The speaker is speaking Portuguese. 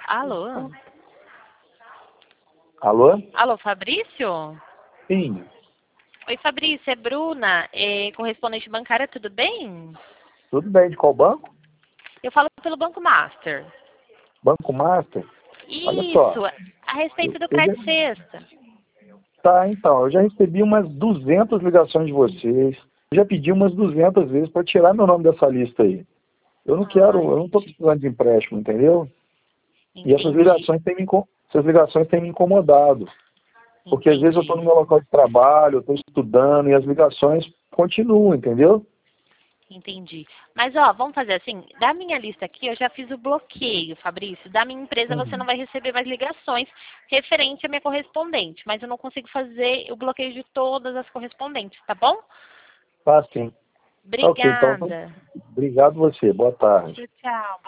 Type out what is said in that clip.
Alô? Alô? Alô, Fabrício? Sim, Oi, Fabrício, é Bruna, correspondente bancária, tudo bem? tudo bem. De qual banco? Eu falo pelo Banco Master. Banco Master? Olha só. Isso, a respeito do Eu já, crédito sexta. tá, então, eu já recebi umas 200 ligações de vocês. Eu já pedi umas 200 vezes para tirar meu nome dessa lista aí. Eu não quero, Ai, eu não estou precisando de empréstimo, entendeu? E entendi, essas ligações têm me incomodado. Porque às vezes eu estou no entendi, meu local de trabalho, eu estou estudando e as ligações continuam, entendeu? entendi. Mas, ó, vamos fazer assim, da minha lista aqui, eu já fiz o bloqueio, Fabrício. Da minha empresa, você não Uhum. vai receber mais ligações referente à minha correspondente, mas eu não consigo fazer o bloqueio de todas as correspondentes, tá bom? Tá, sim. Tá ok, então, Obrigada. obrigado você. Boa tarde. Tchau, tchau.